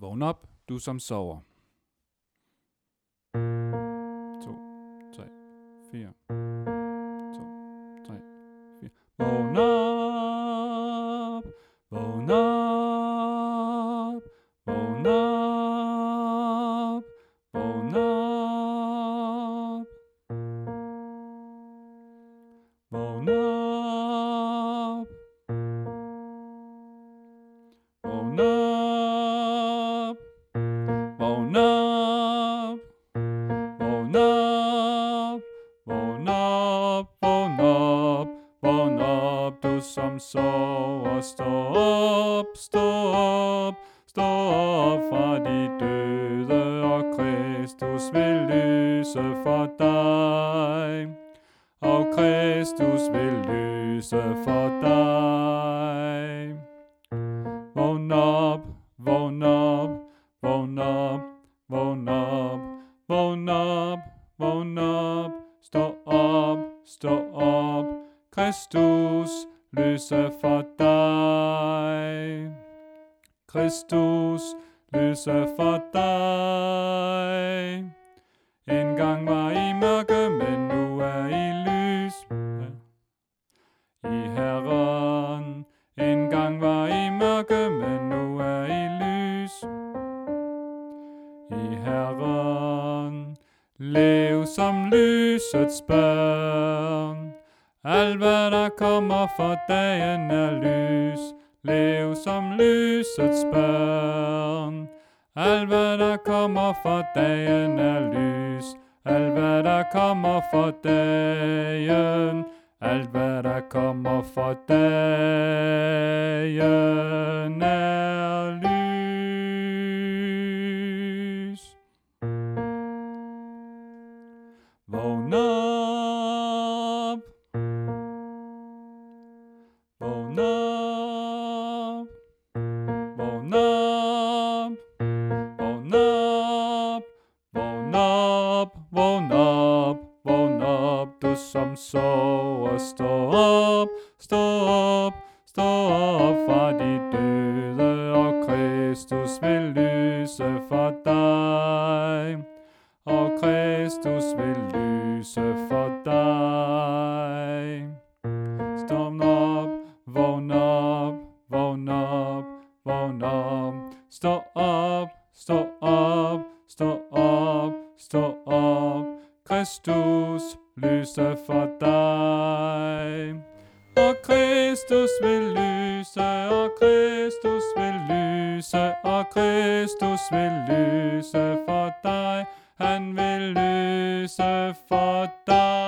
Vågn op, du som sover. 2, 3, 4. 2, 3, 4. Vågn op, vågn op, vågn op, vågn op. Vågn op, vågn op, vågn op, vågn op, vågn op, vågn op, vågn op, du som sover. Stå op, stå op, stå op fra de døde, og Kristus vil lyse for dig. Og Kristus vil lyse for dig. Vågn op, vågn op, vågn op, vågn op, vågn op, vågn op, stå op, stå op, Kristus lyse for dig. Kristus lyse for dig. Engang var I mørke, men nu er I lys i Herren. Engang var I mørke, men nu er I lys i Herren. Lev som lysets børn. Alt hvad der kommer for dagen er lys. Lev som lysets børn. Alt hvad der kommer for dagen er lys. Alt hvad der kommer for dagen. Alt hvad der kommer for dagen er lys. Vågn op. Vågn op. Vågn op. Vågn op. Vågn op. Vågn op. Vågn op, du som sover. Stå op. Stå op. Stå op fra de døde, og Kristus vil lyse for dig. Og Kristus vil lyse for dig. Stå op, vågn op, vågn op, vågn op. Stå op, stå op, stå op, stå op. Kristus lyse for dig. Og Kristus vil lyse, og Kristus vil lyse, og Kristus vil lyse for dig. Han vil lyse for dig.